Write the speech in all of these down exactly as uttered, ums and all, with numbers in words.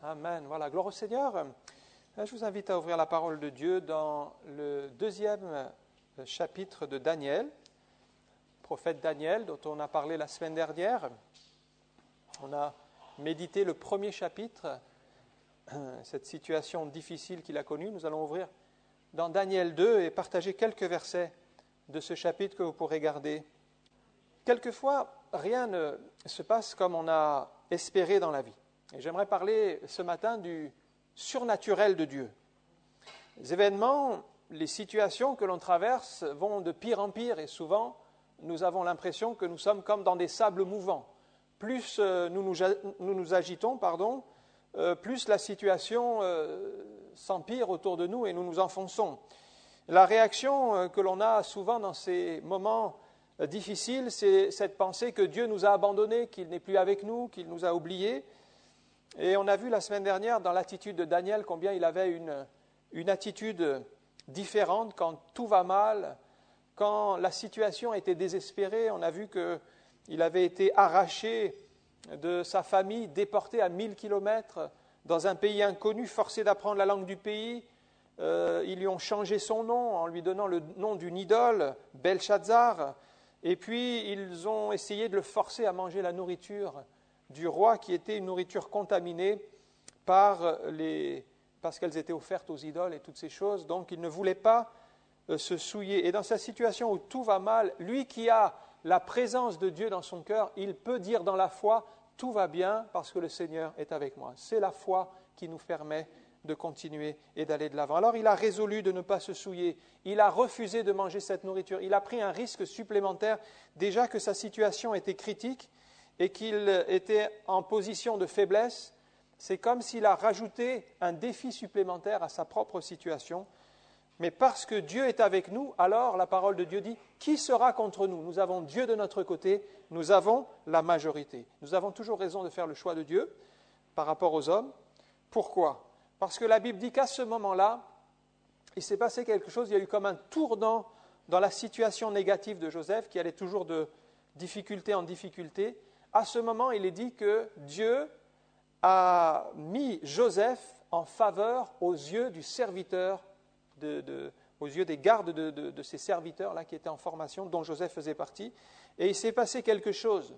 Amen. Voilà, gloire au Seigneur. Je vous invite à ouvrir la parole de Dieu dans le deuxième chapitre de Daniel, prophète Daniel, dont on a parlé la semaine dernière. On a médité le premier chapitre, cette situation difficile qu'il a connue. Nous allons ouvrir dans Daniel deux et partager quelques versets de ce chapitre que vous pourrez garder. Quelquefois, rien ne se passe comme on a espéré dans la vie. Et j'aimerais parler ce matin du surnaturel de Dieu. Les événements, les situations que l'on traverse vont de pire en pire et souvent, nous avons l'impression que nous sommes comme dans des sables mouvants. Plus euh, nous, nous, nous nous agitons, pardon, euh, plus la situation euh, s'empire autour de nous et nous nous enfonçons. La réaction euh, que l'on a souvent dans ces moments euh, difficiles, c'est cette pensée que Dieu nous a abandonnés, qu'il n'est plus avec nous, qu'il nous a oubliés. Et on a vu la semaine dernière dans l'attitude de Daniel combien il avait une, une attitude différente quand tout va mal, quand la situation était désespérée. On a vu qu'il avait été arraché de sa famille, déporté à mille kilomètres dans un pays inconnu, forcé d'apprendre la langue du pays. Euh, ils lui ont changé son nom en lui donnant le nom d'une idole, Belshazzar. Et puis ils ont essayé de le forcer à manger la nourriture du roi, qui était une nourriture contaminée par les, parce qu'elles étaient offertes aux idoles et toutes ces choses. Donc il ne voulait pas euh, se souiller. Et dans sa situation où tout va mal, lui qui a la présence de Dieu dans son cœur, il peut dire dans la foi, tout va bien parce que le Seigneur est avec moi. C'est la foi qui nous permet de continuer et d'aller de l'avant. Alors il a résolu de ne pas se souiller. Il a refusé de manger cette nourriture. Il a pris un risque supplémentaire, déjà que sa situation était critique et qu'il était en position de faiblesse. C'est comme s'il a rajouté un défi supplémentaire à sa propre situation. Mais parce que Dieu est avec nous, alors la parole de Dieu dit, qui sera contre nous ? Nous avons Dieu de notre côté, nous avons la majorité. Nous avons toujours raison de faire le choix de Dieu par rapport aux hommes. Pourquoi ? Parce que la Bible dit qu'à ce moment-là, il s'est passé quelque chose, il y a eu comme un tournant dans la situation négative de Joseph, qui allait toujours de difficulté en difficulté. À ce moment, il est dit que Dieu a mis Joseph en faveur aux yeux du serviteur, de, de, aux yeux des gardes de, de, de ces serviteurs-là qui étaient en formation, dont Joseph faisait partie. Et il s'est passé quelque chose.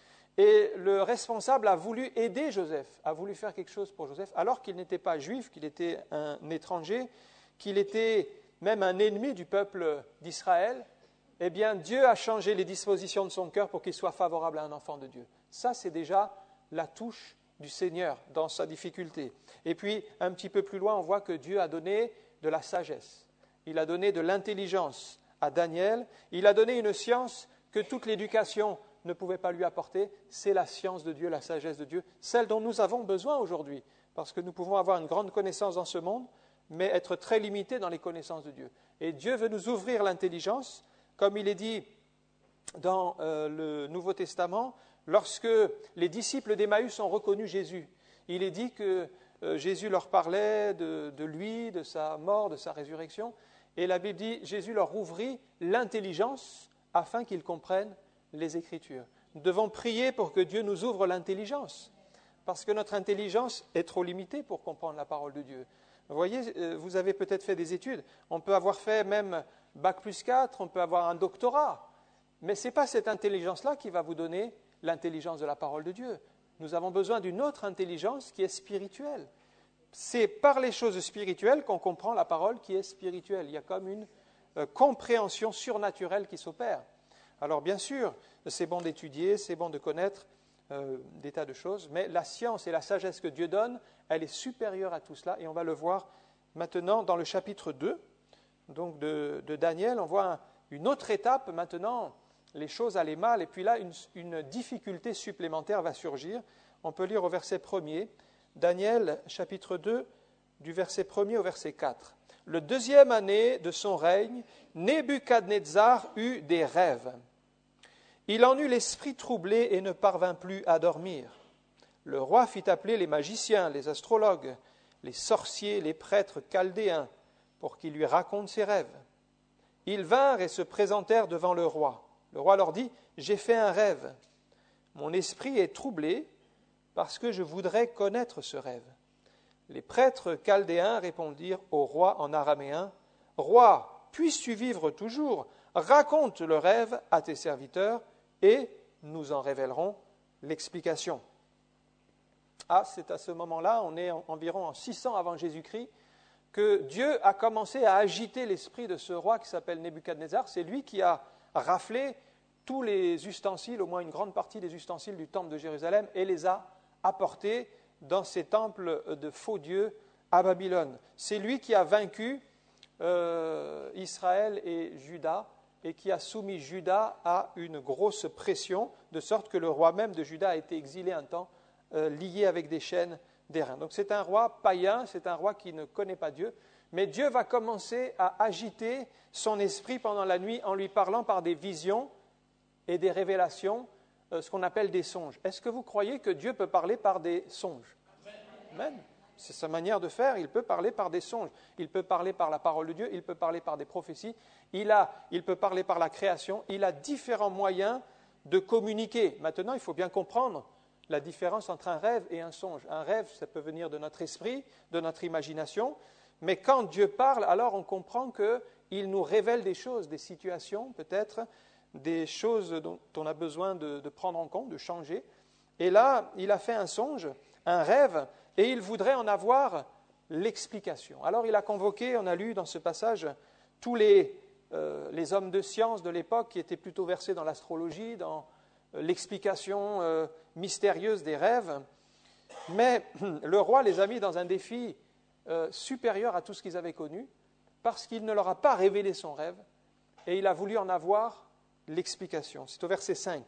Et le responsable a voulu aider Joseph, a voulu faire quelque chose pour Joseph, alors qu'il n'était pas juif, qu'il était un étranger, qu'il était même un ennemi du peuple d'Israël. Eh bien, Dieu a changé les dispositions de son cœur pour qu'il soit favorable à un enfant de Dieu. Ça, c'est déjà la touche du Seigneur dans sa difficulté. Et puis, un petit peu plus loin, on voit que Dieu a donné de la sagesse. Il a donné de l'intelligence à Daniel. Il a donné une science que toute l'éducation ne pouvait pas lui apporter. C'est la science de Dieu, la sagesse de Dieu, celle dont nous avons besoin aujourd'hui. Parce que nous pouvons avoir une grande connaissance dans ce monde, mais être très limités dans les connaissances de Dieu. Et Dieu veut nous ouvrir l'intelligence. Comme il est dit dans euh, le Nouveau Testament, lorsque les disciples d'Emmaüs ont reconnu Jésus, il est dit que euh, Jésus leur parlait de, de lui, de sa mort, de sa résurrection, et la Bible dit, Jésus leur ouvrit l'intelligence afin qu'ils comprennent les Écritures. Nous devons prier pour que Dieu nous ouvre l'intelligence, parce que notre intelligence est trop limitée pour comprendre la parole de Dieu. Vous voyez, vous avez peut-être fait des études, on peut avoir fait même bac plus quatre, on peut avoir un doctorat, mais ce n'est pas cette intelligence-là qui va vous donner l'intelligence de la parole de Dieu. Nous avons besoin d'une autre intelligence qui est spirituelle. C'est par les choses spirituelles qu'on comprend la parole qui est spirituelle. Il y a comme une euh, compréhension surnaturelle qui s'opère. Alors bien sûr, c'est bon d'étudier, c'est bon de connaître euh, des tas de choses, mais la science et la sagesse que Dieu donne, elle est supérieure à tout cela, et on va le voir maintenant dans le chapitre deux. Donc de, de Daniel, on voit un, une autre étape. Maintenant, les choses allaient mal, et puis là, une, une difficulté supplémentaire va surgir. On peut lire au verset premier, Daniel, chapitre deux, du verset premier au verset quatre. Le deuxième année de son règne, Nebuchadnezzar eut des rêves. Il en eut l'esprit troublé et ne parvint plus à dormir. Le roi fit appeler les magiciens, les astrologues, les sorciers, les prêtres chaldéens, pour qu'ils lui racontent ses rêves. Ils vinrent et se présentèrent devant le roi. Le roi leur dit, « J'ai fait un rêve. Mon esprit est troublé parce que je voudrais connaître ce rêve. » Les prêtres chaldéens répondirent au roi en araméen, « Roi, puisses-tu vivre toujours? Raconte le rêve à tes serviteurs et nous en révélerons l'explication. » Ah, c'est à ce moment-là, on est en, environ en six cents avant Jésus-Christ, que Dieu a commencé à agiter l'esprit de ce roi qui s'appelle Nebuchadnezzar. C'est lui qui a raflé tous les ustensiles, au moins une grande partie des ustensiles du temple de Jérusalem, et les a apportés dans ces temples de faux dieux à Babylone. C'est lui qui a vaincu euh, Israël et Juda, et qui a soumis Juda à une grosse pression, de sorte que le roi même de Juda a été exilé un temps, euh, lié avec des chaînes d'airain. Donc c'est un roi païen, c'est un roi qui ne connaît pas Dieu, mais Dieu va commencer à agiter son esprit pendant la nuit en lui parlant par des visions et des révélations, euh, ce qu'on appelle des songes. Est-ce que vous croyez que Dieu peut parler par des songes? Amen. C'est sa manière de faire, il peut parler par des songes, il peut parler par la parole de Dieu, il peut parler par des prophéties, il, a, il peut parler par la création, il a différents moyens de communiquer. Maintenant, il faut bien comprendre la différence entre un rêve et un songe. Un rêve, ça peut venir de notre esprit, de notre imagination, mais quand Dieu parle, alors on comprend qu'il nous révèle des choses, des situations peut-être, des choses dont on a besoin de, de prendre en compte, de changer. Et là, il a fait un songe, un rêve, et il voudrait en avoir l'explication. Alors il a convoqué, on a lu dans ce passage, tous les, euh, les hommes de science de l'époque qui étaient plutôt versés dans l'astrologie, dans euh, l'explication euh, mystérieuse des rêves. Mais le roi les a mis dans un défi euh, supérieur à tout ce qu'ils avaient connu, parce qu'il ne leur a pas révélé son rêve, et il a voulu en avoir l'explication. C'est au verset cinq.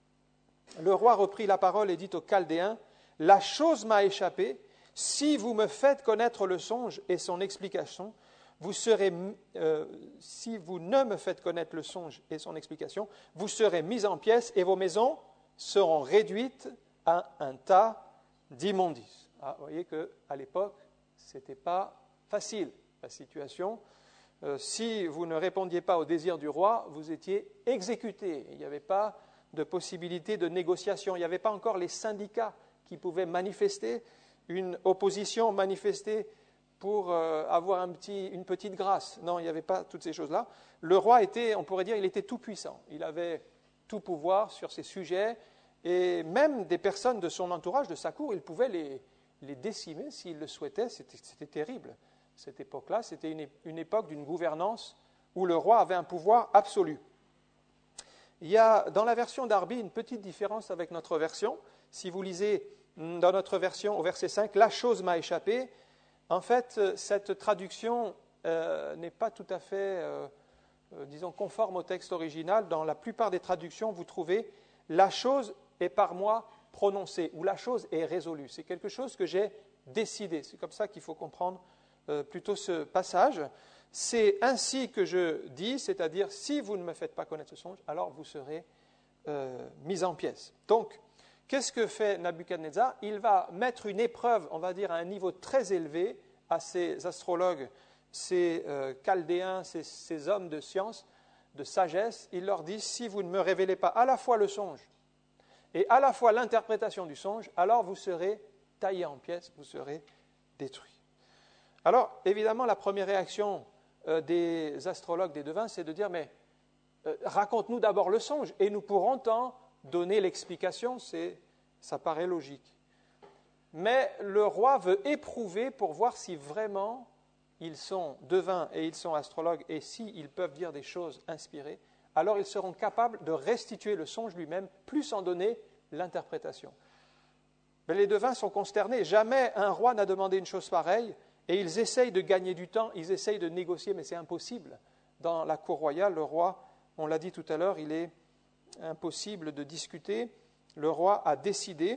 Le roi reprit la parole et dit aux Chaldéens, « La chose m'a échappé. Si vous me faites connaître le songe et son explication, vous serez, euh, si vous ne me faites connaître le songe et son explication, vous serez mis en pièces et vos maisons seront réduites à un tas d'immondices. » Ah, vous voyez qu'à l'époque, ce n'était pas facile, la situation. Euh, si vous ne répondiez pas au désir du roi, vous étiez exécuté. Il n'y avait pas de possibilité de négociation. Il n'y avait pas encore les syndicats qui pouvaient manifester une opposition, manifester pour euh, avoir un petit, une petite grâce. Non, il n'y avait pas toutes ces choses-là. Le roi était, on pourrait dire, il était tout puissant. Il avait tout pouvoir sur ces sujets et même des personnes de son entourage, de sa cour, il pouvait les, les décimer s'il le souhaitait. C'était, c'était terrible. Cette époque-là, c'était une, une époque d'une gouvernance où le roi avait un pouvoir absolu. Il y a dans la version d'Arby une petite différence avec notre version. Si vous lisez dans notre version au verset cinq, « La chose m'a échappé », en fait, cette traduction euh, n'est pas tout à fait, euh, euh, disons, conforme au texte original. Dans la plupart des traductions, vous trouvez « La chose est par moi prononcée » ou « La chose est résolue ». C'est quelque chose que j'ai décidé. C'est comme ça qu'il faut comprendre euh, plutôt ce passage. C'est ainsi que je dis, c'est-à-dire si vous ne me faites pas connaître ce songe, alors vous serez euh, mis en pièces. Donc, qu'est-ce que fait Nabuchodonosor? Il va mettre une épreuve, on va dire à un niveau très élevé, à ces astrologues, ces euh, chaldéens, ces, ces hommes de science, de sagesse. Il leur dit, si vous ne me révélez pas à la fois le songe et à la fois l'interprétation du songe, alors vous serez taillés en pièces, vous serez détruits. Alors, évidemment, la première réaction euh, des astrologues, des devins, c'est de dire, mais euh, raconte-nous d'abord le songe et nous pourrons t'en donner l'explication, c'est, ça paraît logique. Mais le roi veut éprouver pour voir si vraiment ils sont devins et ils sont astrologues et s'ils peuvent dire des choses inspirées, alors ils seront capables de restituer le songe lui-même, plus en donner l'interprétation. Mais les devins sont consternés. Jamais un roi n'a demandé une chose pareille et ils essayent de gagner du temps, ils essayent de négocier, mais c'est impossible. Dans la cour royale, le roi, on l'a dit tout à l'heure, il est impossible de discuter. Le roi a décidé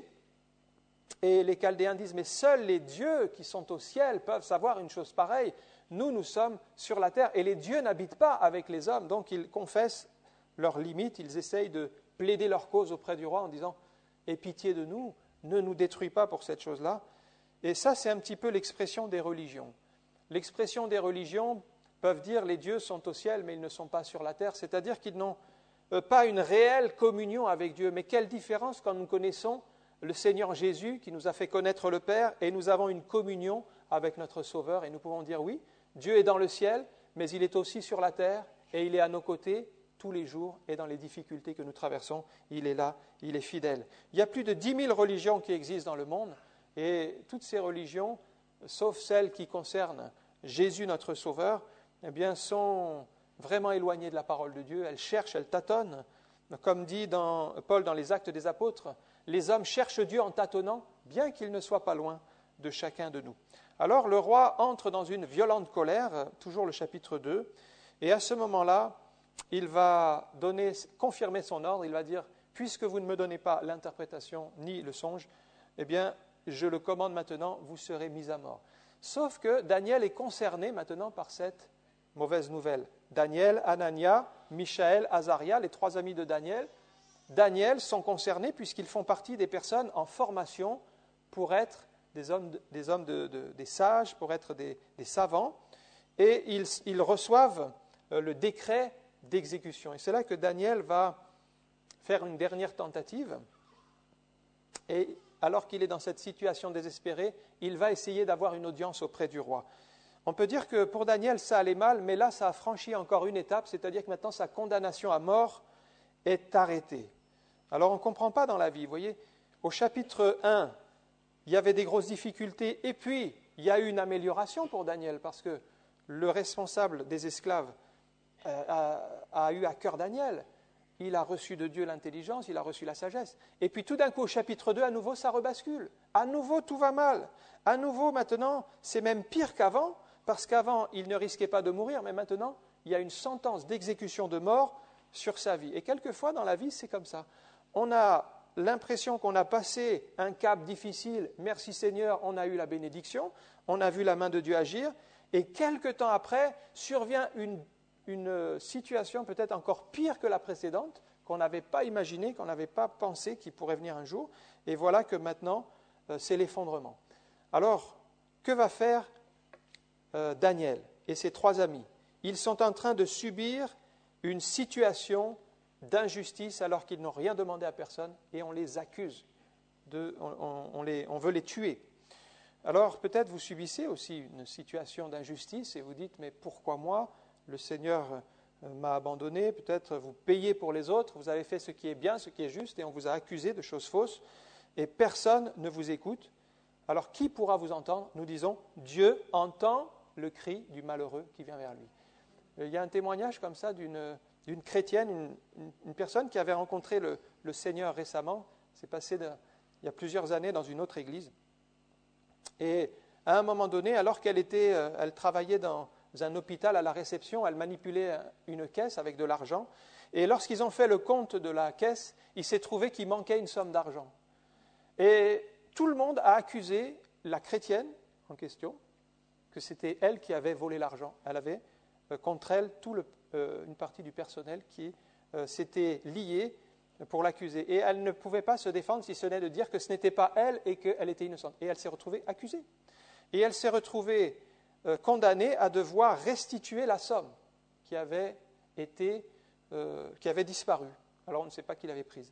et les Chaldéens disent, mais seuls les dieux qui sont au ciel peuvent savoir une chose pareille. Nous, nous sommes sur la terre et les dieux n'habitent pas avec les hommes. Donc ils confessent leurs limites, ils essayent de plaider leur cause auprès du roi en disant, aie pitié de nous, ne nous détruis pas pour cette chose-là. Et ça, c'est un petit peu l'expression des religions. L'expression des religions peuvent dire, les dieux sont au ciel mais ils ne sont pas sur la terre, c'est-à-dire qu'ils n'ont pas une réelle communion avec Dieu. Mais quelle différence quand nous connaissons le Seigneur Jésus qui nous a fait connaître le Père et nous avons une communion avec notre Sauveur et nous pouvons dire oui, Dieu est dans le ciel, mais il est aussi sur la terre et il est à nos côtés tous les jours et dans les difficultés que nous traversons, il est là, il est fidèle. Il y a plus de dix mille religions qui existent dans le monde et toutes ces religions, sauf celles qui concernent Jésus notre Sauveur, eh bien, sont vraiment éloignées de la parole de Dieu. Elles cherchent, elles tâtonnent. Comme dit dans, Paul dans les Actes des Apôtres, les hommes cherchent Dieu en tâtonnant, bien qu'il ne soit pas loin de chacun de nous. Alors le roi entre dans une violente colère, toujours le chapitre deux, et à ce moment-là, il va donner, confirmer son ordre, il va dire, puisque vous ne me donnez pas l'interprétation ni le songe, eh bien, je le commande maintenant, vous serez mis à mort. Sauf que Daniel est concerné maintenant par cette mauvaise nouvelle. Daniel, Anania, Michaël, Azaria, les trois amis de Daniel, Daniel sont concernés puisqu'ils font partie des personnes en formation pour être des hommes, des, hommes de, de, des sages, pour être des, des savants, et ils, ils reçoivent le décret d'exécution. Et c'est là que Daniel va faire une dernière tentative, et alors qu'il est dans cette situation désespérée, il va essayer d'avoir une audience auprès du roi. On peut dire que pour Daniel, ça allait mal, mais là, ça a franchi encore une étape, c'est-à-dire que maintenant, sa condamnation à mort est arrêtée. Alors, on ne comprend pas dans la vie, vous voyez, au chapitre un, il y avait des grosses difficultés, et puis, il y a eu une amélioration pour Daniel, parce que le responsable des esclaves euh, a, a eu à cœur Daniel. Il a reçu de Dieu l'intelligence, il a reçu la sagesse. Et puis tout d'un coup, au chapitre deux, à nouveau, ça rebascule. À nouveau, tout va mal. À nouveau, maintenant, c'est même pire qu'avant, parce qu'avant, il ne risquait pas de mourir, mais maintenant, il y a une sentence d'exécution de mort sur sa vie. Et quelquefois, dans la vie, c'est comme ça. On a l'impression qu'on a passé un cap difficile. Merci Seigneur, on a eu la bénédiction, on a vu la main de Dieu agir. Et quelque temps après, survient une une situation peut-être encore pire que la précédente, qu'on n'avait pas imaginé, qu'on n'avait pas pensé qu'il pourrait venir un jour. Et voilà que maintenant, euh, c'est l'effondrement. Alors, que va faire euh, Daniel et ses trois amis? Ils sont en train de subir une situation d'injustice alors qu'ils n'ont rien demandé à personne et on les accuse, de, on, on, on, les, on veut les tuer. Alors, peut-être vous subissez aussi une situation d'injustice et vous dites, mais pourquoi moi ? Le Seigneur m'a abandonné, peut-être vous payez pour les autres, vous avez fait ce qui est bien, ce qui est juste, et on vous a accusé de choses fausses, et personne ne vous écoute. Alors qui pourra vous entendre? Nous disons, Dieu entend le cri du malheureux qui vient vers lui. Il y a un témoignage comme ça d'une, d'une chrétienne, une, une, une personne qui avait rencontré le, le Seigneur récemment, c'est passé de, il y a plusieurs années dans une autre église, et à un moment donné, alors qu'elle était, elle travaillait dans un hôpital à la réception, elle manipulait une caisse avec de l'argent. Et lorsqu'ils ont fait le compte de la caisse, il s'est trouvé qu'il manquait une somme d'argent. Et tout le monde a accusé la chrétienne en question, que c'était elle qui avait volé l'argent. Elle avait euh, contre elle tout le, euh, une partie du personnel qui euh, s'était lié pour l'accuser. Et elle ne pouvait pas se défendre si ce n'est de dire que ce n'était pas elle et qu'elle était innocente. Et elle s'est retrouvée accusée. Et elle s'est retrouvée condamné à devoir restituer la somme qui avait été, euh, qui avait disparu. Alors on ne sait pas qui l'avait prise.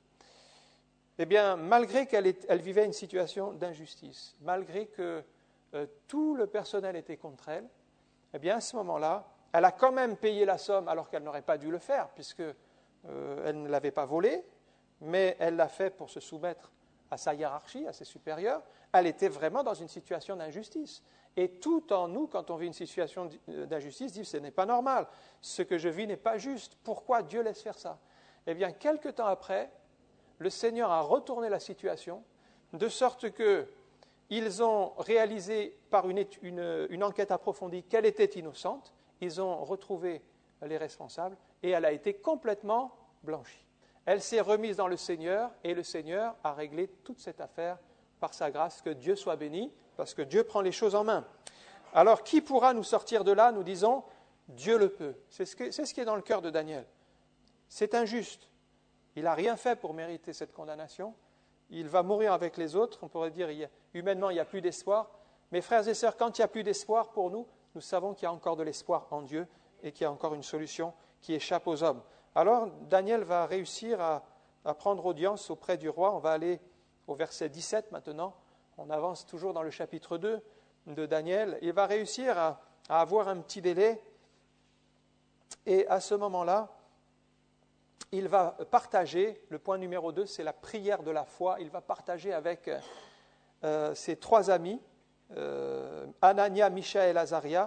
Eh bien, malgré qu'elle est, elle vivait une situation d'injustice, malgré que euh, tout le personnel était contre elle, eh bien à ce moment-là, elle a quand même payé la somme alors qu'elle n'aurait pas dû le faire, puisque euh, elle ne l'avait pas volée, mais elle l'a fait pour se soumettre à sa hiérarchie, à ses supérieurs. Elle était vraiment dans une situation d'injustice. Et tout en nous, quand on vit une situation d'injustice, dit « ce n'est pas normal, ce que je vis n'est pas juste, pourquoi Dieu laisse faire ça ?» Eh bien, quelque temps après, le Seigneur a retourné la situation, de sorte qu'ils ont réalisé par une, une, une enquête approfondie qu'elle était innocente, ils ont retrouvé les responsables, et elle a été complètement blanchie. Elle s'est remise dans le Seigneur, et le Seigneur a réglé toute cette affaire par sa grâce, que Dieu soit béni, parce que Dieu prend les choses en main. Alors, qui pourra nous sortir de là? Nous disons, Dieu le peut. C'est ce, que, c'est ce qui est dans le cœur de Daniel. C'est injuste. Il n'a rien fait pour mériter cette condamnation. Il va mourir avec les autres. On pourrait dire, il y a, humainement, il n'y a plus d'espoir. Mais frères et sœurs, quand il n'y a plus d'espoir pour nous, nous savons qu'il y a encore de l'espoir en Dieu et qu'il y a encore une solution qui échappe aux hommes. Alors, Daniel va réussir à, à prendre audience auprès du roi. On va aller au verset dix-sept maintenant. On avance toujours dans le chapitre deux. de Daniel, il va réussir à, à avoir un petit délai. Et à ce moment-là, il va partager, le point numéro deux, c'est la prière de la foi. Il va partager avec euh, ses trois amis, euh, Anania, Michaël et Azaria,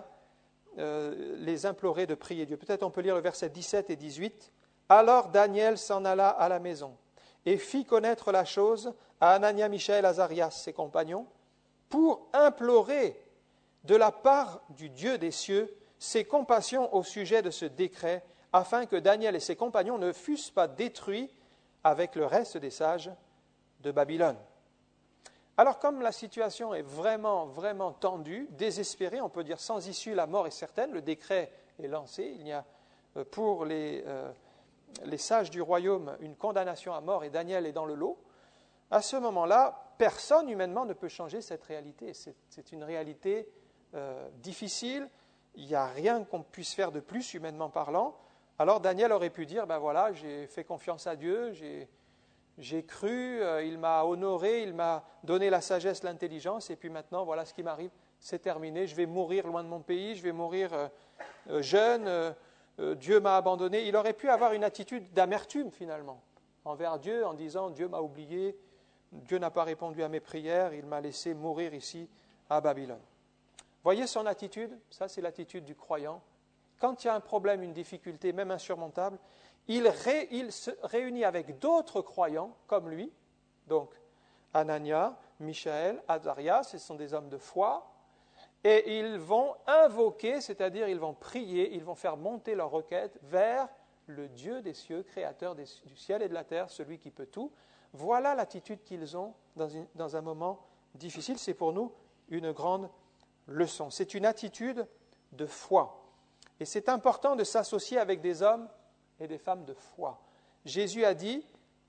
euh, les implorer de prier Dieu. Peut-être on peut lire le verset dix-sept et dix-huit. « Alors Daniel s'en alla à la maison et fit connaître la chose à Anania, Michaël et Azaria, ses compagnons, pour implorer de la part du Dieu des cieux ses compassions au sujet de ce décret, afin que Daniel et ses compagnons ne fussent pas détruits avec le reste des sages de Babylone. » Alors, comme la situation est vraiment, vraiment tendue, désespérée, on peut dire sans issue, la mort est certaine, le décret est lancé, il y a pour les, euh, les sages du royaume une condamnation à mort et Daniel est dans le lot, à ce moment-là, personne humainement ne peut changer cette réalité. C'est, c'est une réalité euh, difficile, il n'y a rien qu'on puisse faire de plus humainement parlant. Alors Daniel aurait pu dire, ben voilà, j'ai fait confiance à Dieu, j'ai, j'ai cru, euh, il m'a honoré, il m'a donné la sagesse, l'intelligence, et puis maintenant, voilà ce qui m'arrive, c'est terminé, je vais mourir loin de mon pays, je vais mourir euh, euh, jeune, euh, euh, Dieu m'a abandonné. Il aurait pu avoir une attitude d'amertume finalement, envers Dieu, en disant, Dieu m'a oublié, Dieu n'a pas répondu à mes prières, il m'a laissé mourir ici à Babylone. Voyez son attitude, ça c'est l'attitude du croyant. Quand il y a un problème, une difficulté, même insurmontable, il, ré, il se réunit avec d'autres croyants comme lui, donc Anania, Michaël, Azaria, ce sont des hommes de foi, et ils vont invoquer, c'est-à-dire ils vont prier, ils vont faire monter leur requête vers le Dieu des cieux, créateur des, du ciel et de la terre, celui qui peut tout. Voilà l'attitude qu'ils ont dans, une, dans un moment difficile. C'est pour nous une grande leçon. C'est une attitude de foi. Et c'est important de s'associer avec des hommes et des femmes de foi. Jésus a dit,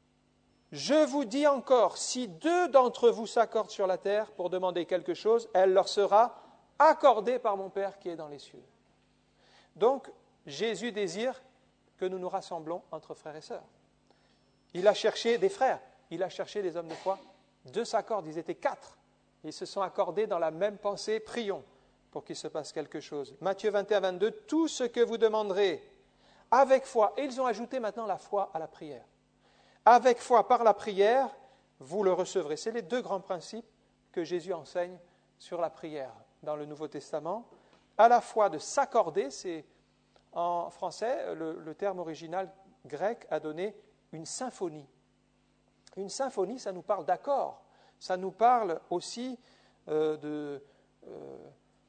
« Je vous dis encore, si deux d'entre vous s'accordent sur la terre pour demander quelque chose, elle leur sera accordée par mon Père qui est dans les cieux. » Donc, Jésus désire que nous nous rassemblons entre frères et sœurs. Il a cherché des frères, il a cherché des hommes de foi. Deux s'accordent, ils étaient quatre. Ils se sont accordés dans la même pensée, prions pour qu'il se passe quelque chose. Matthieu vingt et un, vingt-deux, tout ce que vous demanderez avec foi, et ils ont ajouté maintenant la foi à la prière. Avec foi par la prière, vous le recevrez. C'est les deux grands principes que Jésus enseigne sur la prière dans le Nouveau Testament. À la fois de s'accorder, c'est en français, le, le terme original grec a donné une symphonie. Une symphonie, ça nous parle d'accord. Ça nous parle aussi euh, de, euh,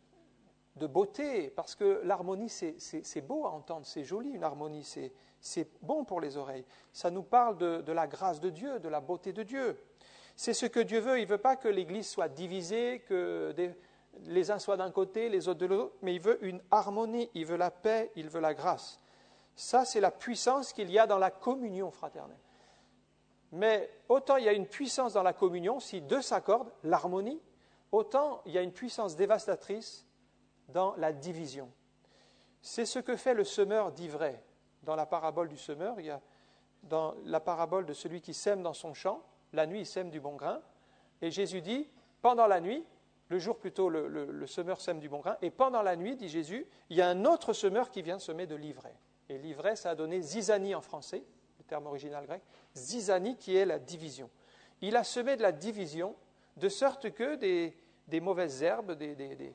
de beauté, parce que l'harmonie, c'est, c'est, c'est beau à entendre, c'est joli une harmonie, c'est, c'est bon pour les oreilles. Ça nous parle de, de la grâce de Dieu, de la beauté de Dieu. C'est ce que Dieu veut. Il ne veut pas que l'Église soit divisée, que des, les uns soient d'un côté, les autres de l'autre, mais il veut une harmonie, il veut la paix, il veut la grâce. Ça, c'est la puissance qu'il y a dans la communion fraternelle. Mais autant il y a une puissance dans la communion, si deux s'accordent, l'harmonie, autant il y a une puissance dévastatrice dans la division. C'est ce que fait le semeur d'ivraie. Dans la parabole du semeur, il y a dans la parabole de celui qui sème dans son champ, la nuit il sème du bon grain, et Jésus dit, pendant la nuit, le jour plutôt le, le, le semeur sème du bon grain, et pendant la nuit, dit Jésus, il y a un autre semeur qui vient semer de l'ivraie. Et l'ivraie, ça a donné zizanie en français, le terme original grec, zizanie qui est la division. Il a semé de la division de sorte que des, des mauvaises herbes des, des, des,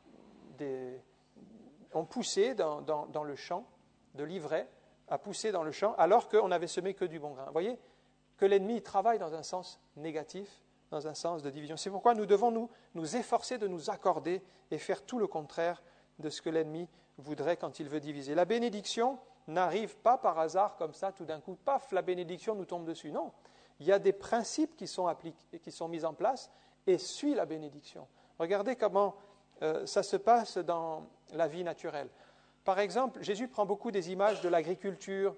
des, ont poussé dans, dans, dans le champ, de l'ivraie a poussé dans le champ alors qu'on n'avait semé que du bon grain. Vous voyez que l'ennemi travaille dans un sens négatif, dans un sens de division. C'est pourquoi nous devons nous, nous efforcer de nous accorder et faire tout le contraire de ce que l'ennemi voudrait quand il veut diviser. La bénédiction n'arrive pas par hasard comme ça, tout d'un coup, paf, la bénédiction nous tombe dessus. Non, il y a des principes qui sont appliqués, qui sont mis en place et suit la bénédiction. Regardez comment euh, ça se passe dans la vie naturelle. Par exemple, Jésus prend beaucoup des images de l'agriculture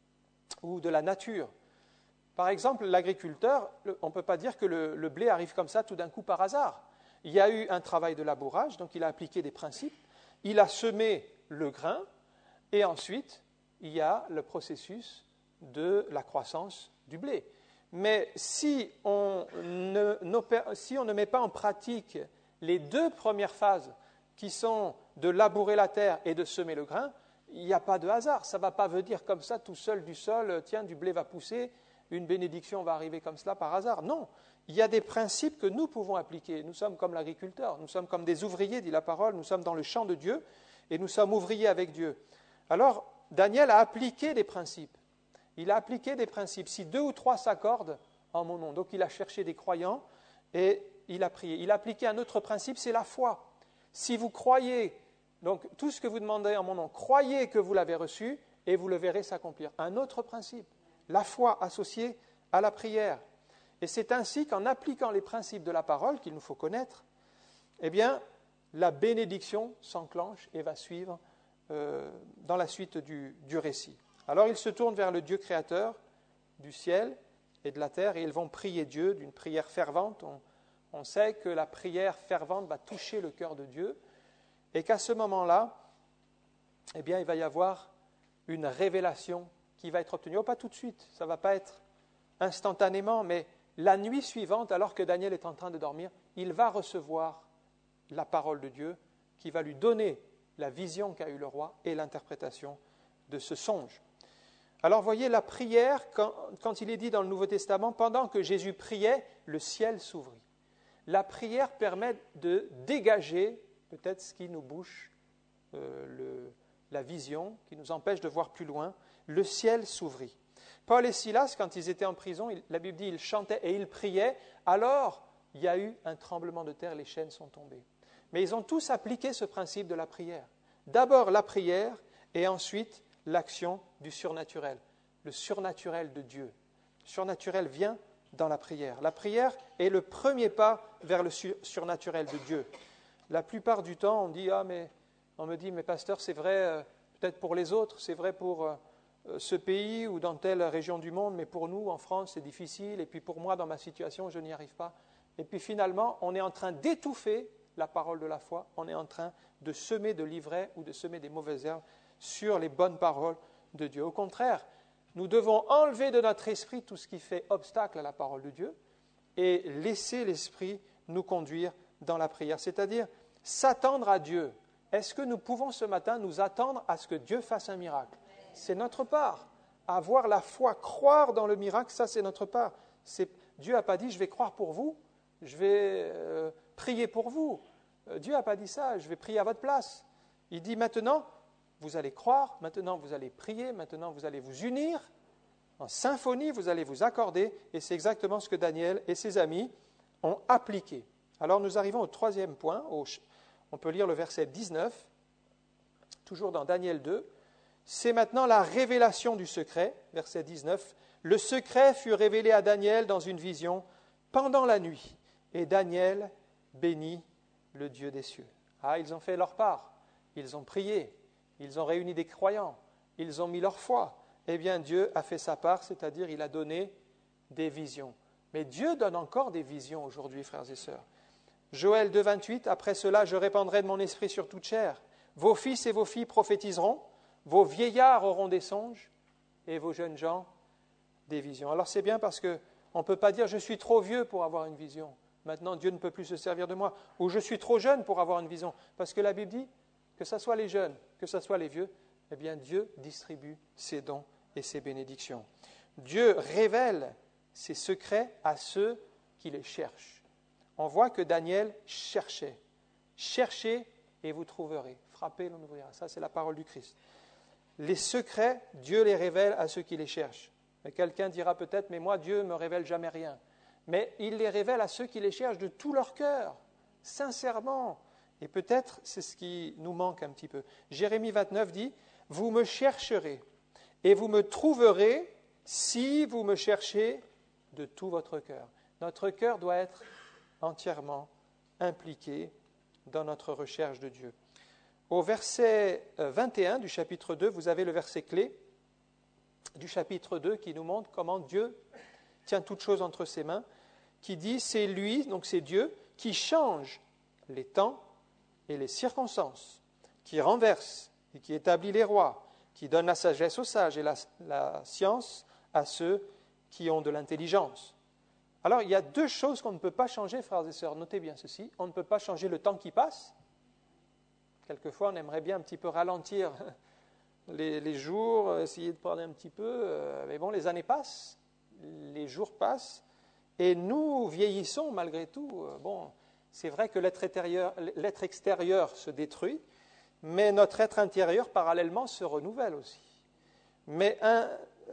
ou de la nature. Par exemple, l'agriculteur, on ne peut pas dire que le, le blé arrive comme ça tout d'un coup par hasard. Il y a eu un travail de labourage, donc il a appliqué des principes, il a semé le grain, et ensuite, il y a le processus de la croissance du blé. Mais si on ne, si on ne met pas en pratique Les deux premières phases, qui sont de labourer la terre et de semer le grain, il n'y a pas de hasard. Ça ne va pas venir comme ça, tout seul du sol, tiens, du blé va pousser, une bénédiction va arriver comme cela par hasard. Non, il y a des principes que nous pouvons appliquer. Nous sommes comme l'agriculteur, nous sommes comme des ouvriers, dit la parole, nous sommes dans le champ de Dieu et nous sommes ouvriers avec Dieu. Alors, Daniel a appliqué des principes. Il a appliqué des principes. Si deux ou trois s'accordent en mon nom, donc il a cherché des croyants et il a prié. Il a appliqué un autre principe, c'est la foi. Si vous croyez, donc tout ce que vous demandez en mon nom, croyez que vous l'avez reçu et vous le verrez s'accomplir. Un autre principe, la foi associée à la prière. Et c'est ainsi qu'en appliquant les principes de la parole qu'il nous faut connaître, eh bien, la bénédiction s'enclenche et va suivre euh, dans la suite du, du récit. Alors ils se tournent vers le Dieu créateur du ciel et de la terre et ils vont prier Dieu d'une prière fervente. On, on sait que la prière fervente va toucher le cœur de Dieu et qu'à ce moment-là, eh bien, il va y avoir une révélation qui va être obtenue. Oh, pas tout de suite, ça ne va pas être instantanément, mais la nuit suivante, alors que Daniel est en train de dormir, il va recevoir la parole de Dieu qui va lui donner la vision qu'a eue le roi et l'interprétation de ce songe. Alors voyez, la prière, quand, quand il est dit dans le Nouveau Testament, pendant que Jésus priait, le ciel s'ouvrit. La prière permet de dégager peut-être ce qui nous bouche, euh, le, la vision, qui nous empêche de voir plus loin. Le ciel s'ouvrit. Paul et Silas, quand ils étaient en prison, il, la Bible dit, ils chantaient et ils priaient. Alors, il y a eu un tremblement de terre, les chaînes sont tombées. Mais ils ont tous appliqué ce principe de la prière. D'abord la prière et ensuite l'action du surnaturel, le surnaturel de Dieu. Le surnaturel vient dans la prière. La prière est le premier pas vers le surnaturel de Dieu. La plupart du temps, on dit, ah, mais, on me dit, mais pasteur, c'est vrai, euh, peut-être pour les autres, c'est vrai pour euh, ce pays ou dans telle région du monde, mais pour nous, en France, c'est difficile, et puis pour moi, dans ma situation, je n'y arrive pas. Et puis finalement, on est en train d'étouffer la parole de la foi, on est en train de semer de l'ivraie ou de semer des mauvaises herbes sur les bonnes paroles de Dieu. Au contraire, nous devons enlever de notre esprit tout ce qui fait obstacle à la parole de Dieu et laisser l'esprit nous conduire dans la prière, c'est-à-dire s'attendre à Dieu. Est-ce que nous pouvons ce matin nous attendre à ce que Dieu fasse un miracle? C'est notre part. Avoir la foi, croire dans le miracle, ça c'est notre part. C'est, Dieu n'a pas dit « je vais croire pour vous », je vais euh, prier pour vous. Euh, Dieu n'a pas dit ça, je vais prier à votre place. Il dit maintenant, vous allez croire, maintenant vous allez prier, maintenant vous allez vous unir, en symphonie vous allez vous accorder, et c'est exactement ce que Daniel et ses amis ont appliqué. Alors nous arrivons au troisième point, au, on peut lire le verset dix-neuf, toujours dans Daniel deux, c'est maintenant la révélation du secret, verset dix-neuf, le secret fut révélé à Daniel dans une vision pendant la nuit, et Daniel bénit le Dieu des cieux. Ah, ils ont fait leur part, ils ont prié, ils ont réuni des croyants, ils ont mis leur foi. Eh bien, Dieu a fait sa part, c'est-à-dire il a donné des visions. Mais Dieu donne encore des visions aujourd'hui, frères et sœurs. Joël deux, vingt-huit, après cela, je répandrai de mon esprit sur toute chair. Vos fils et vos filles prophétiseront, vos vieillards auront des songes, et vos jeunes gens des visions. Alors c'est bien parce qu'on ne peut pas dire je suis trop vieux pour avoir une vision. Maintenant, Dieu ne peut plus se servir de moi. Ou je suis trop jeune pour avoir une vision. Parce que la Bible dit que ce soit les jeunes, que ce soit les vieux, eh bien Dieu distribue ses dons et ses bénédictions. Dieu révèle ses secrets à ceux qui les cherchent. On voit que Daniel cherchait. Cherchez et vous trouverez. Frappez, l'on ouvrira. Ça, c'est la parole du Christ. Les secrets, Dieu les révèle à ceux qui les cherchent. Mais quelqu'un dira peut-être, mais moi, Dieu ne me révèle jamais rien. Mais il les révèle à ceux qui les cherchent de tout leur cœur, sincèrement. Et peut-être c'est ce qui nous manque un petit peu. Jérémie vingt-neuf dit, « Vous me chercherez et vous me trouverez si vous me cherchez de tout votre cœur. » Notre cœur doit être entièrement impliqué dans notre recherche de Dieu. Au verset vingt et un du chapitre deux, vous avez le verset clé du chapitre deux qui nous montre comment Dieu tient toutes choses entre ses mains, qui dit, c'est lui, donc c'est Dieu, qui change les temps et les circonstances, qui renverse et qui établit les rois, qui donne la sagesse aux sages et la, la science à ceux qui ont de l'intelligence. Alors, il y a deux choses qu'on ne peut pas changer, frères et sœurs. Notez bien ceci. On ne peut pas changer le temps qui passe. Quelquefois, on aimerait bien un petit peu ralentir les, les jours, essayer de prendre un petit peu. Mais bon, les années passent, les jours passent, et nous vieillissons malgré tout. Bon, c'est vrai que l'être intérieur, l'être extérieur se détruit, mais notre être intérieur, parallèlement, se renouvelle aussi. Mais un,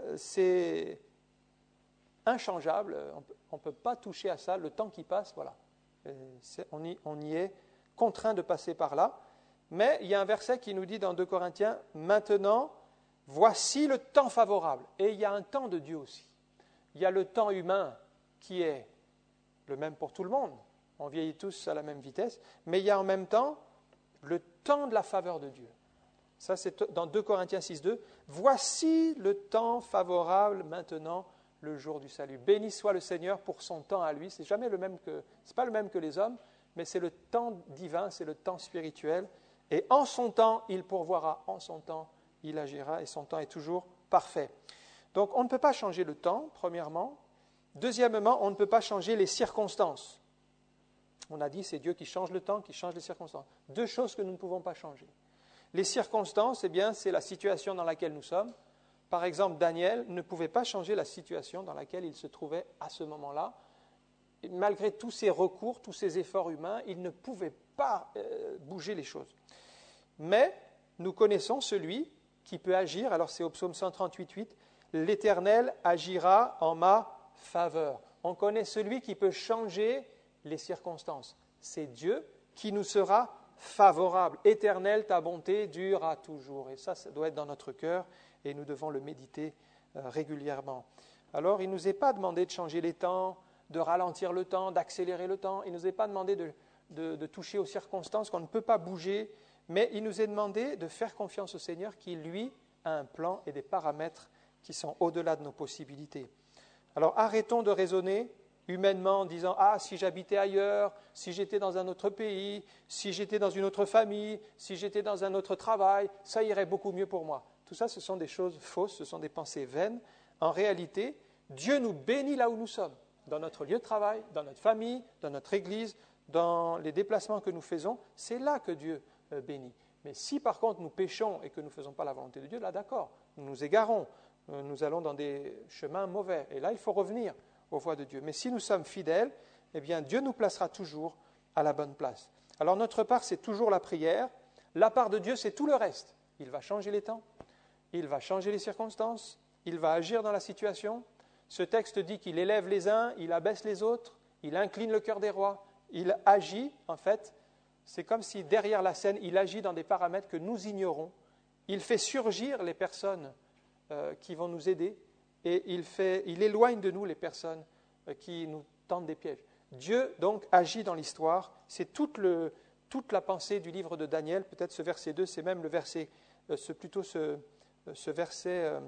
c'est inchangeable, on ne peut pas toucher à ça, le temps qui passe, voilà. C'est, on, y, on y est contraint de passer par là. Mais il y a un verset qui nous dit dans deux Corinthiens, « Maintenant, voici le temps favorable. » Et il y a un temps de Dieu aussi. Il y a le temps humain qui est le même pour tout le monde. On vieillit tous à la même vitesse. Mais il y a en même temps le temps de la faveur de Dieu. Ça, c'est dans deux Corinthiens six, deux. « Voici le temps favorable maintenant, le jour du salut. Béni soit le Seigneur pour son temps à lui. » C'est jamais le même que, c'est pas le même que les hommes, mais c'est le temps divin, c'est le temps spirituel. Et en son temps, il pourvoira, en son temps, il agira, et son temps est toujours parfait. Donc, on ne peut pas changer le temps, premièrement. Deuxièmement, on ne peut pas changer les circonstances. On a dit, c'est Dieu qui change le temps, qui change les circonstances. Deux choses que nous ne pouvons pas changer. Les circonstances, eh bien, c'est la situation dans laquelle nous sommes. Par exemple, Daniel ne pouvait pas changer la situation dans laquelle il se trouvait à ce moment-là. Et malgré tous ses recours, tous ses efforts humains, il ne pouvait pas euh, bouger les choses. Mais nous connaissons celui qui peut agir. Alors c'est au psaume cent trente-huit, huit. « L'Éternel agira en ma faveur. » On connaît celui qui peut changer les circonstances. C'est Dieu qui nous sera favorable. « Éternel, ta bonté durera toujours. » Et ça, ça doit être dans notre cœur et nous devons le méditer euh, régulièrement. Alors, il ne nous est pas demandé de changer les temps, de ralentir le temps, d'accélérer le temps. Il ne nous est pas demandé de, de, de toucher aux circonstances qu'on ne peut pas bouger, mais il nous est demandé de faire confiance au Seigneur qui, lui, a un plan et des paramètres qui sont au-delà de nos possibilités. Alors, arrêtons de raisonner humainement en disant « Ah, si j'habitais ailleurs, si j'étais dans un autre pays, si j'étais dans une autre famille, si j'étais dans un autre travail, ça irait beaucoup mieux pour moi. » Tout ça, ce sont des choses fausses, ce sont des pensées vaines. En réalité, Dieu nous bénit là où nous sommes, dans notre lieu de travail, dans notre famille, dans notre église, dans les déplacements que nous faisons. C'est là que Dieu euh, bénit. Mais si par contre nous péchons et que nous ne faisons pas la volonté de Dieu, là d'accord, nous nous égarons, euh, nous allons dans des chemins mauvais. Et là, il faut revenir aux voies de Dieu. Mais si nous sommes fidèles, eh bien Dieu nous placera toujours à la bonne place. Alors notre part, c'est toujours la prière. La part de Dieu, c'est tout le reste. Il va changer les temps, il va changer les circonstances, il va agir dans la situation. Ce texte dit qu'il élève les uns, il abaisse les autres, il incline le cœur des rois, il agit, en fait, c'est comme si derrière la scène, il agit dans des paramètres que nous ignorons. Il fait surgir les personnes euh, qui vont nous aider et il, fait, il éloigne de nous les personnes euh, qui nous tendent des pièges. Dieu, donc, agit dans l'histoire. C'est toute, le, toute la pensée du livre de Daniel. Peut-être ce verset deux, c'est même le verset, euh, ce, plutôt ce, ce verset euh,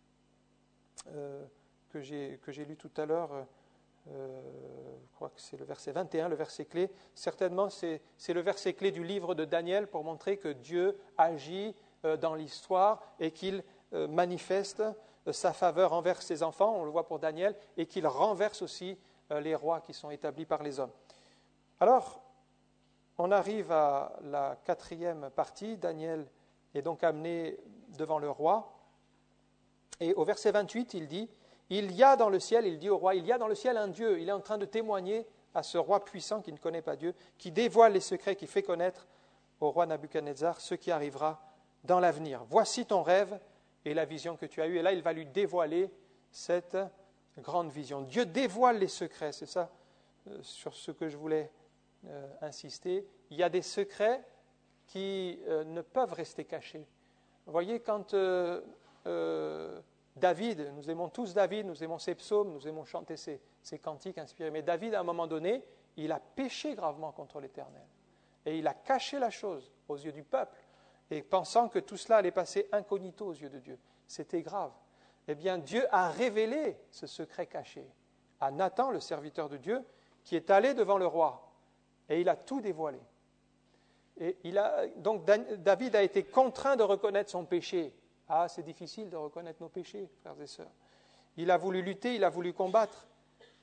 euh, que, j'ai, que j'ai lu tout à l'heure. Euh, je crois que c'est le verset vingt et un, le verset clé. Certainement, c'est, c'est le verset clé du livre de Daniel pour montrer que Dieu agit euh, dans l'histoire et qu'il euh, manifeste euh, sa faveur envers ses enfants, on le voit pour Daniel, et qu'il renverse aussi euh, les rois qui sont établis par les hommes. Alors, on arrive à la quatrième partie. Daniel est donc amené devant le roi. Et au verset vingt-huit, il dit « Il y a dans le ciel, il dit au roi, il y a dans le ciel un Dieu. » Il est en train de témoigner à ce roi puissant qui ne connaît pas Dieu, qui dévoile les secrets, qui fait connaître au roi Nabuchodonosor ce qui arrivera dans l'avenir. « Voici ton rêve et la vision que tu as eue. » Et là, il va lui dévoiler cette grande vision. Dieu dévoile les secrets, c'est ça euh, sur ce que je voulais euh, insister. Il y a des secrets qui euh, ne peuvent rester cachés. Vous voyez, quand... Euh, euh, David, nous aimons tous David, nous aimons ses psaumes, nous aimons chanter ses, ses cantiques inspirés. Mais David, à un moment donné, il a péché gravement contre l'Éternel. Et il a caché la chose aux yeux du peuple, et pensant que tout cela allait passer incognito aux yeux de Dieu. C'était grave. Eh bien, Dieu a révélé ce secret caché à Nathan, le serviteur de Dieu, qui est allé devant le roi. Et il a tout dévoilé. Et il a, donc David a été contraint de reconnaître son péché. Ah, c'est difficile de reconnaître nos péchés, frères et sœurs. Il a voulu lutter, il a voulu combattre.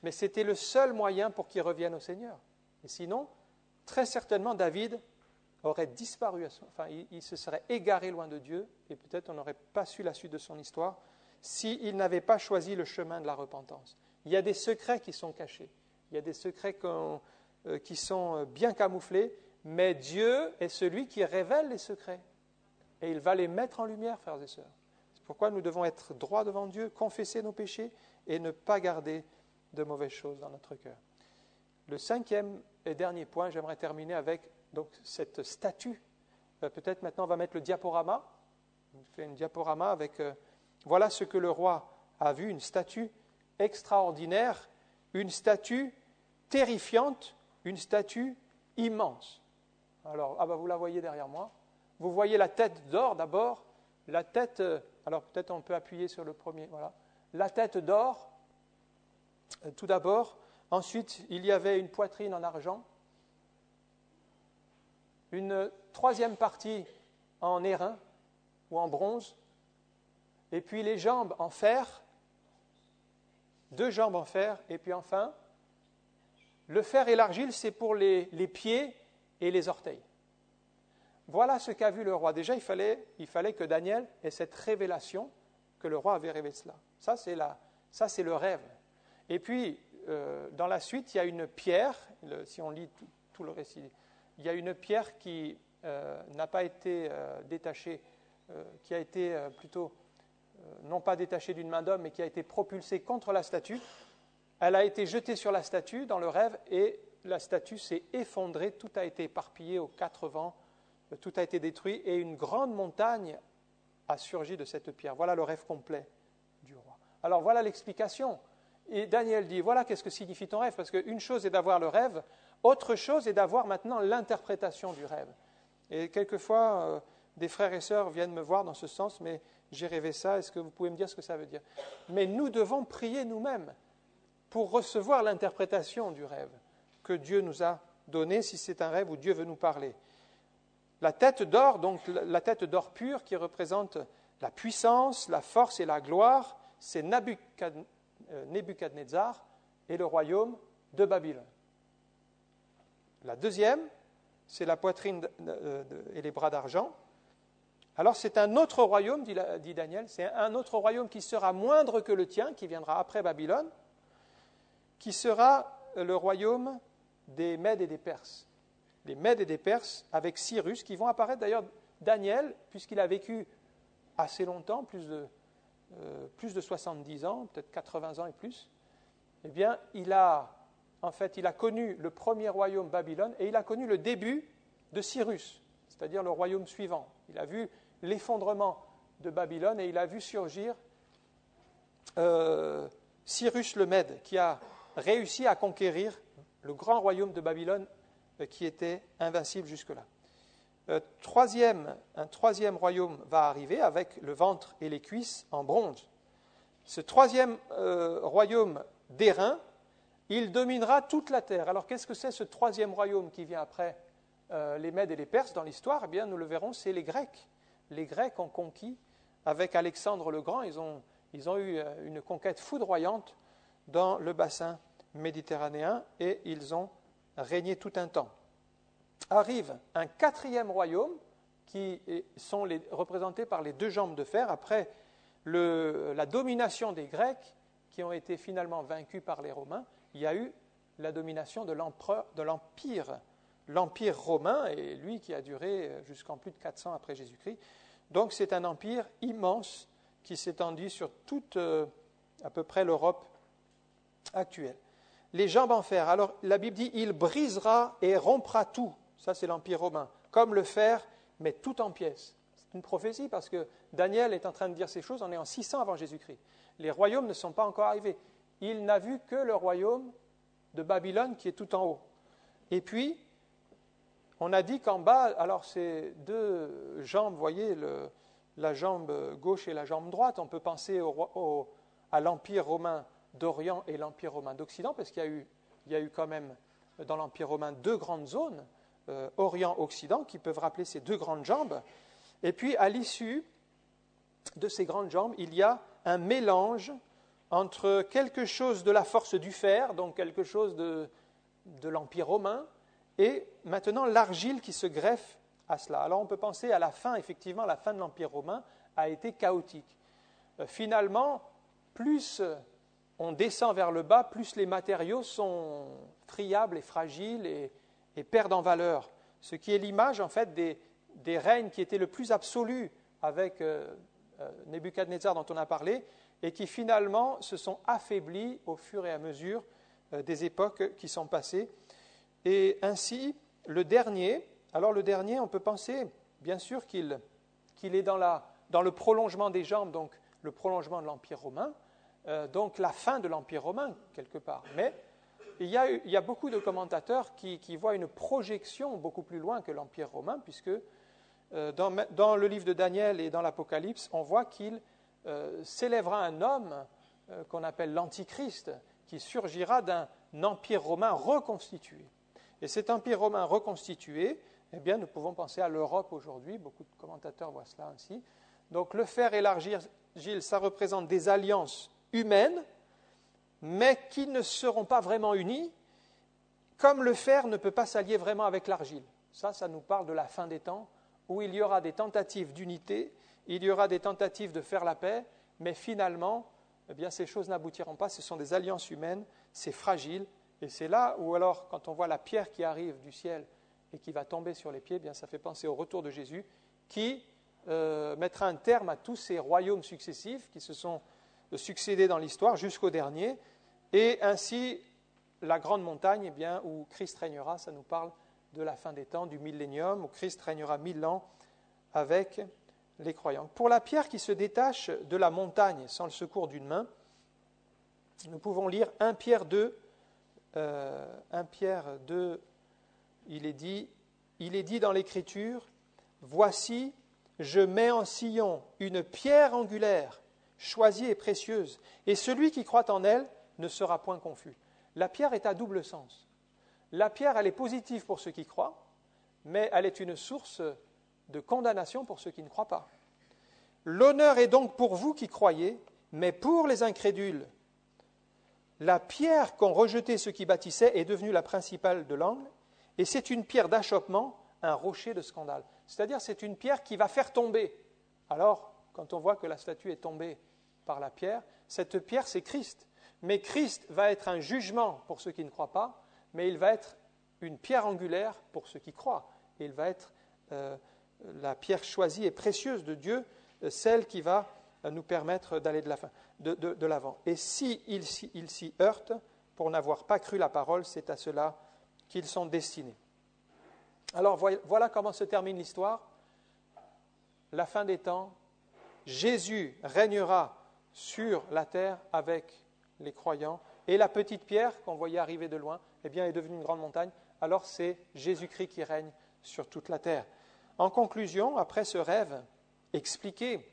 mais c'était le seul moyen pour qu'il revienne au Seigneur. Et sinon, très certainement, David aurait disparu, enfin, il, il se serait égaré loin de Dieu, et peut-être on n'aurait pas su la suite de son histoire, s'il n'avait pas choisi le chemin de la repentance. Il y a des secrets qui sont cachés, il y a des secrets qu'on, euh, qui sont bien camouflés, mais Dieu est celui qui révèle les secrets, et il va les mettre en lumière, frères et sœurs. C'est pourquoi nous devons être droits devant Dieu, confesser nos péchés, et ne pas garder de mauvaises choses dans notre cœur. Le cinquième et dernier point, j'aimerais terminer avec donc, cette statue. Euh, peut-être maintenant on va mettre le diaporama. Je fais une diaporama avec, euh, voilà ce que le roi a vu, une statue extraordinaire, une statue terrifiante, une statue immense. Alors, ah ben vous la voyez derrière moi. Vous voyez la tête d'or d'abord, la tête, euh, alors peut-être on peut appuyer sur le premier, voilà. La tête d'or, euh, tout d'abord. Ensuite, il y avait une poitrine en argent, une troisième partie en airain ou en bronze, et puis les jambes en fer, deux jambes en fer, et puis enfin, le fer et l'argile, c'est pour les, les pieds et les orteils. Voilà ce qu'a vu le roi. Déjà, il fallait, il fallait que Daniel ait cette révélation, que le roi avait rêvé cela. Ça, c'est, la, ça, c'est le rêve. Et puis, euh, dans la suite, il y a une pierre, le, si on lit tout, tout le récit, il y a une pierre qui euh, n'a pas été euh, détachée, euh, qui a été euh, plutôt, euh, non pas détachée d'une main d'homme, mais qui a été propulsée contre la statue. Elle a été jetée sur la statue dans le rêve et la statue s'est effondrée, tout a été éparpillé aux quatre vents, tout a été détruit et une grande montagne a surgi de cette pierre. Voilà le rêve complet du roi. Alors voilà l'explication. Et Daniel dit, voilà qu'est-ce que signifie ton rêve, parce qu'une chose est d'avoir le rêve, autre chose est d'avoir maintenant l'interprétation du rêve. Et quelquefois, euh, des frères et sœurs viennent me voir dans ce sens, mais j'ai rêvé ça, est-ce que vous pouvez me dire ce que ça veut dire? Mais nous devons prier nous-mêmes pour recevoir l'interprétation du rêve que Dieu nous a donné, si c'est un rêve où Dieu veut nous parler. La tête d'or, donc la tête d'or pure qui représente la puissance, la force et la gloire, c'est Nebuchadnezzar et le royaume de Babylone. La deuxième, c'est la poitrine et les bras d'argent. Alors c'est un autre royaume, dit Daniel, c'est un autre royaume qui sera moindre que le tien, qui viendra après Babylone, qui sera le royaume des Mèdes et des Perses. Les Mèdes et des Perses avec Cyrus, qui vont apparaître d'ailleurs, Daniel, puisqu'il a vécu assez longtemps, plus de, euh, plus de soixante-dix ans, peut-être quatre-vingts ans et plus, eh bien, il a, en fait, il a connu le premier royaume Babylone et il a connu le début de Cyrus, c'est-à-dire le royaume suivant. Il a vu l'effondrement de Babylone et il a vu surgir euh, Cyrus le Mède, qui a réussi à conquérir le grand royaume de Babylone qui était invincible jusque-là. Euh, troisième, un troisième royaume va arriver avec le ventre et les cuisses en bronze. Ce troisième euh, royaume d'airain, il dominera toute la terre. Alors qu'est-ce que c'est ce troisième royaume qui vient après euh, les Mèdes et les Perses dans l'histoire? Eh bien, nous le verrons, c'est les Grecs. Les Grecs ont conquis, avec Alexandre le Grand, ils ont, ils ont eu une conquête foudroyante dans le bassin méditerranéen et ils ont régné tout un temps. Arrive un quatrième royaume qui sont les, représentés par les deux jambes de fer après le, la domination des Grecs qui ont été finalement vaincus par les Romains. Il y a eu la domination de, l'empereur, de l'empire, l'empire romain, et lui qui a duré jusqu'en plus de quatre cents après Jésus-Christ. Donc c'est un empire immense qui s'étendit sur toute euh, à peu près l'Europe actuelle. Les jambes en fer. Alors la Bible dit, il brisera et rompra tout. Ça c'est l'Empire romain. Comme le fer, mais tout en pièces. C'est une prophétie parce que Daniel est en train de dire ces choses, on est en six cents avant Jésus-Christ. Les royaumes ne sont pas encore arrivés. Il n'a vu que le royaume de Babylone qui est tout en haut. Et puis, on a dit qu'en bas, alors ces deux jambes, vous voyez, le, la jambe gauche et la jambe droite, on peut penser au, au, à l'Empire romain d'Orient et l'Empire romain d'Occident, parce qu'il y a eu, il y a eu quand même dans l'Empire romain deux grandes zones, euh, Orient-Occident, qui peuvent rappeler ces deux grandes jambes. Et puis, à l'issue de ces grandes jambes, il y a un mélange entre quelque chose de la force du fer, donc quelque chose de, de l'Empire romain, et maintenant l'argile qui se greffe à cela. Alors on peut penser à la fin, effectivement, la fin de l'Empire romain a été chaotique. Euh, finalement, plus on descend vers le bas, plus les matériaux sont friables et fragiles et, et perdent en valeur. Ce qui est l'image, en fait, des, des règnes qui étaient le plus absolus avec euh, euh, Nebuchadnezzar dont on a parlé, et qui finalement se sont affaiblis au fur et à mesure euh, des époques qui sont passées. Et ainsi, le dernier, alors le dernier, on peut penser, bien sûr, qu'il, qu'il est dans, la, dans le prolongement des jambes, donc le prolongement de l'Empire romain, euh, donc la fin de l'Empire romain, quelque part. Mais il y a, il y a beaucoup de commentateurs qui, qui voient une projection beaucoup plus loin que l'Empire romain, puisque euh, dans, dans le livre de Daniel et dans l'Apocalypse, on voit qu'il euh, s'élèvera un homme euh, qu'on appelle l'Antichrist, qui surgira d'un empire romain reconstitué. Et cet empire romain reconstitué, eh bien, nous pouvons penser à l'Europe aujourd'hui, beaucoup de commentateurs voient cela ainsi. Donc le fer et l'argile, ça représente des alliances humaines, mais qui ne seront pas vraiment unies, comme le fer ne peut pas s'allier vraiment avec l'argile. Ça, ça nous parle de la fin des temps, où il y aura des tentatives d'unité, il y aura des tentatives de faire la paix, mais finalement, eh bien, ces choses n'aboutiront pas, ce sont des alliances humaines, c'est fragile, et c'est là où alors, quand on voit la pierre qui arrive du ciel et qui va tomber sur les pieds, eh bien, ça fait penser au retour de Jésus, qui euh, mettra un terme à tous ces royaumes successifs qui se sont succédés dans l'histoire jusqu'au dernier, et ainsi, la grande montagne, eh bien, où Christ régnera, ça nous parle de la fin des temps, du millénium, où Christ régnera mille ans avec les croyants. Pour la pierre qui se détache de la montagne sans le secours d'une main, nous pouvons lire un Pierre deux, euh, un Pierre deux, il est dit, il est dit dans l'Écriture, « Voici, je mets en Sion une pierre angulaire, choisie et précieuse, et celui qui croit en elle ne sera point confus. » La pierre est à double sens. La pierre, elle est positive pour ceux qui croient, mais elle est une source de condamnation pour ceux qui ne croient pas. L'honneur est donc pour vous qui croyez, mais pour les incrédules. La pierre qu'ont rejetée ceux qui bâtissaient est devenue la principale de l'angle, et c'est une pierre d'achoppement, un rocher de scandale. C'est-à-dire, c'est une pierre qui va faire tomber. Alors, quand on voit que la statue est tombée par la pierre, cette pierre, c'est Christ. Mais Christ va être un jugement pour ceux qui ne croient pas, mais il va être une pierre angulaire pour ceux qui croient. Et il va être euh, la pierre choisie et précieuse de Dieu, euh, celle qui va euh, nous permettre d'aller de, la fin, de, de, de l'avant. Et s'ils si il, il s'y heurtent, pour n'avoir pas cru la parole, c'est à cela qu'ils sont destinés. Alors voilà comment se termine l'histoire. La fin des temps, Jésus régnera sur la terre avec les croyants, et la petite pierre qu'on voyait arriver de loin, eh bien, est devenue une grande montagne. Alors c'est Jésus-Christ qui règne sur toute la terre. En conclusion, après ce rêve expliqué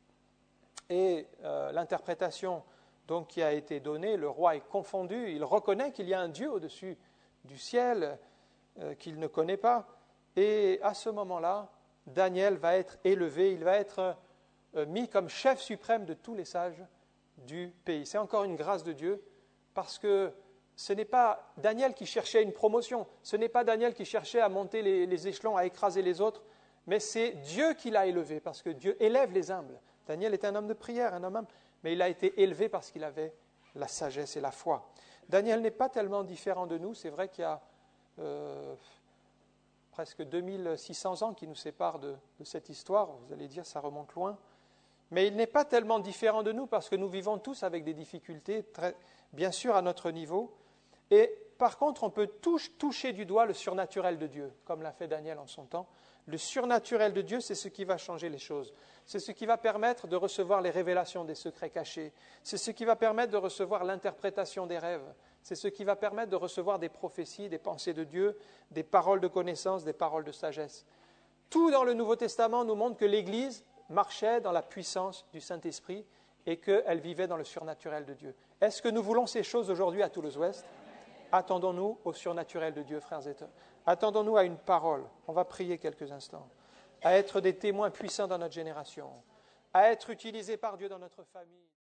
et euh, l'interprétation donc qui a été donnée, le roi est confondu, il reconnaît qu'il y a un Dieu au-dessus du ciel euh, qu'il ne connaît pas, et à ce moment-là, Daniel va être élevé, il va être euh, mis comme chef suprême de tous les sages du pays. C'est encore une grâce de Dieu, parce que ce n'est pas Daniel qui cherchait une promotion, ce n'est pas Daniel qui cherchait à monter les, les échelons, à écraser les autres, mais c'est Dieu qui l'a élevé, parce que Dieu élève les humbles. Daniel était un homme de prière, un homme humble, mais il a été élevé parce qu'il avait la sagesse et la foi. Daniel n'est pas tellement différent de nous, c'est vrai qu'il y a euh, presque deux mille six cents ans qui nous séparent de, de cette histoire, vous allez dire ça remonte loin, mais il n'est pas tellement différent de nous parce que nous vivons tous avec des difficultés, très, bien sûr à notre niveau, et par contre on peut touche, toucher du doigt le surnaturel de Dieu, comme l'a fait Daniel en son temps. Le surnaturel de Dieu, c'est ce qui va changer les choses. C'est ce qui va permettre de recevoir les révélations des secrets cachés. C'est ce qui va permettre de recevoir l'interprétation des rêves. C'est ce qui va permettre de recevoir des prophéties, des pensées de Dieu, des paroles de connaissance, des paroles de sagesse. Tout dans le Nouveau Testament nous montre que l'Église marchait dans la puissance du Saint-Esprit et qu'elle vivait dans le surnaturel de Dieu. Est-ce que nous voulons ces choses aujourd'hui à Toulouse-Ouest ? Attendons-nous au surnaturel de Dieu, frères et sœurs. Attendons-nous à une parole. On va prier quelques instants. À être des témoins puissants dans notre génération. À être utilisés par Dieu dans notre famille.